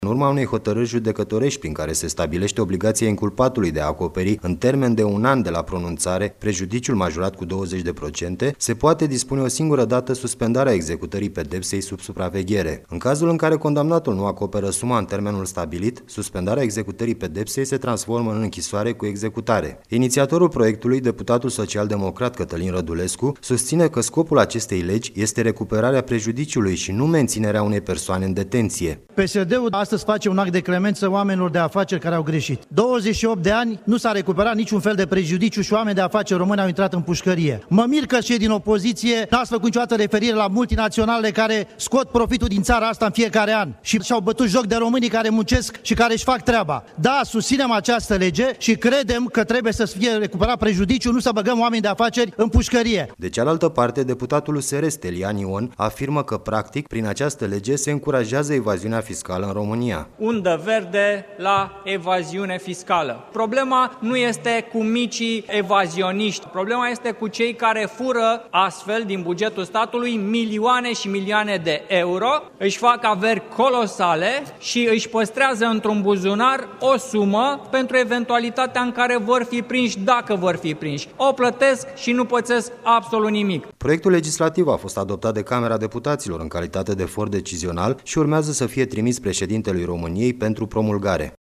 În urma unei hotărâri judecătorești prin care se stabilește obligația inculpatului de a acoperi în termen de 1 an de la pronunțare prejudiciul majorat cu 20%, se poate dispune o singură dată suspendarea executării pedepsei sub supraveghere. În cazul în care condamnatul nu acoperă suma în termenul stabilit, suspendarea executării pedepsei se transformă în închisoare cu executare. Inițiatorul proiectului, deputatul social-democrat Cătălin Rădulescu, susține că scopul acestei legi este recuperarea prejudiciului și nu menținerea unei persoane în detenție. PSD-ul astăzi face un act de clemență oamenilor de afaceri care au greșit. 28 de ani nu s-a recuperat niciun fel de prejudiciu și oameni de afaceri români au intrat în pușcărie. Mă mir că cei din opoziție n-ați făcut niciodată referire la multinaționale care scot profitul din țara asta în fiecare an și și-au bătut joc de românii care muncesc și care își fac treaba. Da, susținem această lege și credem că trebuie să fie recuperat prejudiciul, nu să băgăm oameni de afaceri în pușcărie. De cealaltă parte, deputatul USR Stelian Ion afirmă că, practic, prin această lege se încurajează evaziunea fiscală în România. Undă verde la evaziune fiscală. Problema nu este cu micii evazioniști, problema este cu cei care fură astfel din bugetul statului milioane și milioane de euro, își fac averi colosale și își păstrează într-un buzunar o sumă pentru eventualitatea în care vor fi prinși, dacă vor fi prinși. O plătesc și nu pățesc absolut nimic. Proiectul legislativ a fost adoptat de Camera Deputaților în calitate de for decizional și urmează să fie trimis președintelui României pentru promulgare.